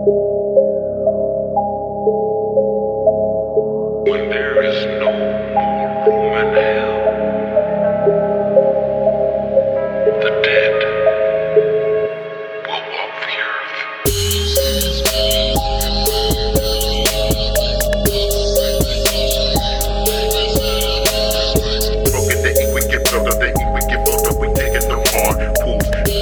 When there is no more room in hell, the dead will walk the earth. Broken, they eat, we get built up, they eat, we get built up, we take it to hard pools.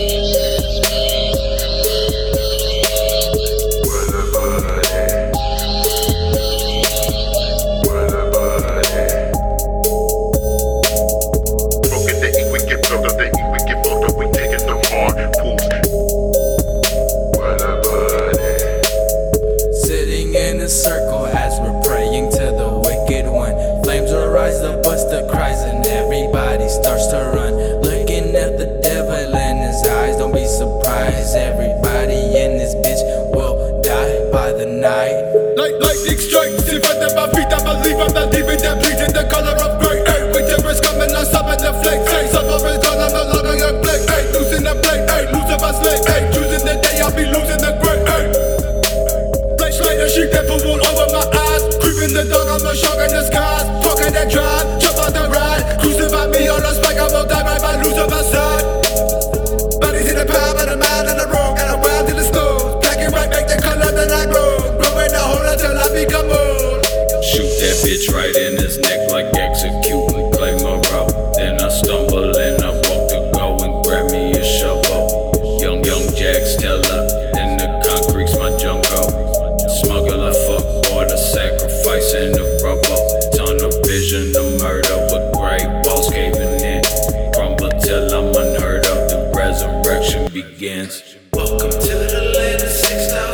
Sitting in a circle as we're praying to the wicked one. Flames will rise, the buster cries, and everybody starts to run. Looking at the devil in his eyes, don't be surprised. Everybody in this bitch will die by the night. Lightning strikes in front of my feet. I believe I'm the demon that bleeds in the color of gray. Ay, winter is coming, I summon the flame. Ay, summer is gone, I'm no longer your blade. Ay, losing the blade, ay, losing my slave. Ay, choosing the day, I'll be losing the gray. Ay, blade slayer, sheep that put wool over my eyes. Creeping the dog, I'm a shark in the skies. Talking that drive, jump on the ride. Crucify me on a spike, I will die right by losing my side. Bodies in the pile, but the mind in the road. Got a wild in the snow. Black and white make the color that I grow. Growing a hole until I become old. Shoot that bitch right in his neck like executing Clay Monroe. Then I stumble and I walk to go and grab me a shovel. Young Jack still up, and the concrete's my jungle. Smuggler, fuck boy, the sacrifice in the rubble. Tunnel vision, the murder with gray walls caving in. Crumble till I'm unheard of, the resurrection begins. Welcome to the land of 6,000.